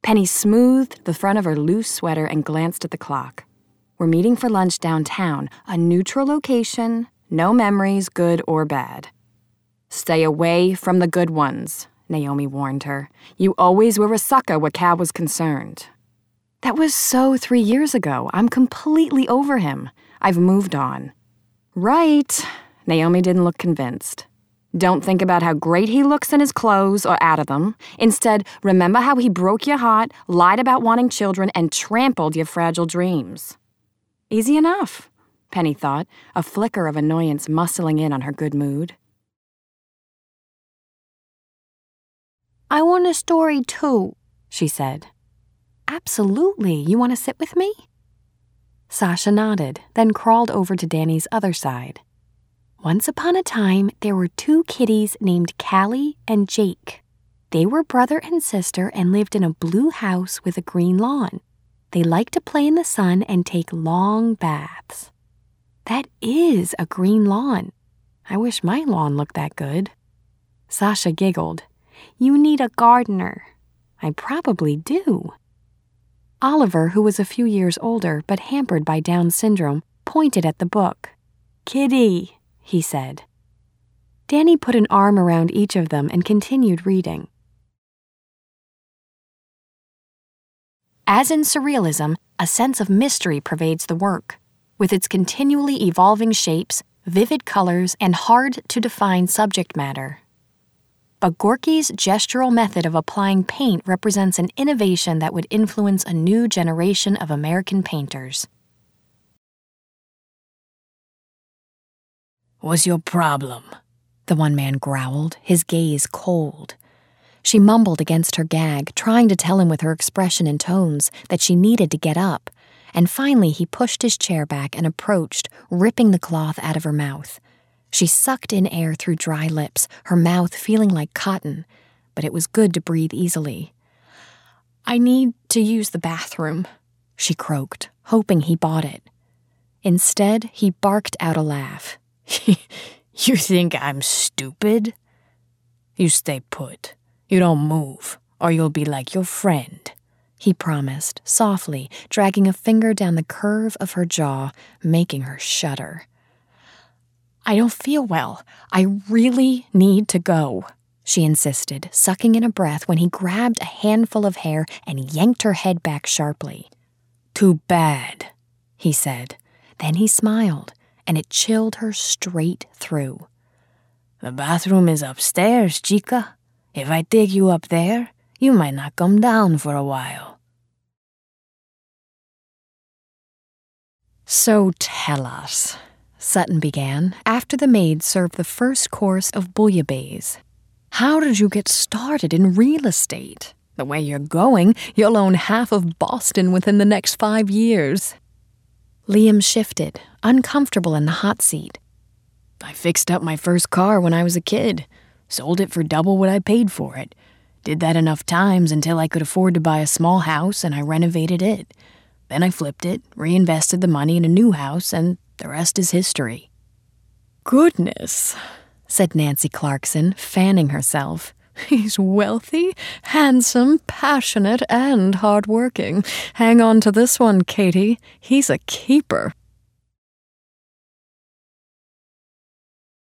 Penny smoothed the front of her loose sweater and glanced at the clock. We're meeting for lunch downtown, a neutral location, no memories, good or bad. Stay away from the good ones, Naomi warned her. You always were a sucker where Cal was concerned. That was so 3 years ago. I'm completely over him. I've moved on. Right. Naomi didn't look convinced. Don't think about how great he looks in his clothes or out of them. Instead, remember how he broke your heart, lied about wanting children, and trampled your fragile dreams. Easy enough, Penny thought, a flicker of annoyance muscling in on her good mood. I want a story too, she said. Absolutely. You want to sit with me? Sasha nodded, then crawled over to Danny's other side. Once upon a time, there were 2 kitties named Callie and Jake. They were brother and sister and lived in a blue house with a green lawn. They liked to play in the sun and take long baths. That is a green lawn. I wish my lawn looked that good. Sasha giggled. You need a gardener. I probably do. Oliver, who was a few years older but hampered by Down syndrome, pointed at the book. Kitty, he said. Danny put an arm around each of them and continued reading. As in surrealism, a sense of mystery pervades the work, with its continually evolving shapes, vivid colors, and hard-to-define subject matter. But Gorky's gestural method of applying paint represents an innovation that would influence a new generation of American painters. What's your problem? The one man growled, his gaze cold. She mumbled against her gag, trying to tell him with her expression and tones that she needed to get up, and finally he pushed his chair back and approached, ripping the cloth out of her mouth. She sucked in air through dry lips, her mouth feeling like cotton, but it was good to breathe easily. I need to use the bathroom, she croaked, hoping he bought it. Instead, he barked out a laugh. You think I'm stupid? You stay put. You don't move, or you'll be like your friend, he promised, softly, dragging a finger down the curve of her jaw, making her shudder. I don't feel well. I really need to go, she insisted, sucking in a breath when he grabbed a handful of hair and yanked her head back sharply. Too bad, he said. Then he smiled, and it chilled her straight through. The bathroom is upstairs, chica. If I take you up there, you might not come down for a while. So tell us, Sutton began, after the maid served the first course of bouillabaisse. How did you get started in real estate? The way you're going, you'll own half of Boston within the next 5 years. Liam shifted, uncomfortable in the hot seat. I fixed up my first car when I was a kid. Sold it for double what I paid for it. Did that enough times until I could afford to buy a small house, and I renovated it. Then I flipped it, reinvested the money in a new house, and the rest is history. Goodness, said Nancy Clarkson, fanning herself. He's wealthy, handsome, passionate, and hardworking. Hang on to this one, Katie. He's a keeper.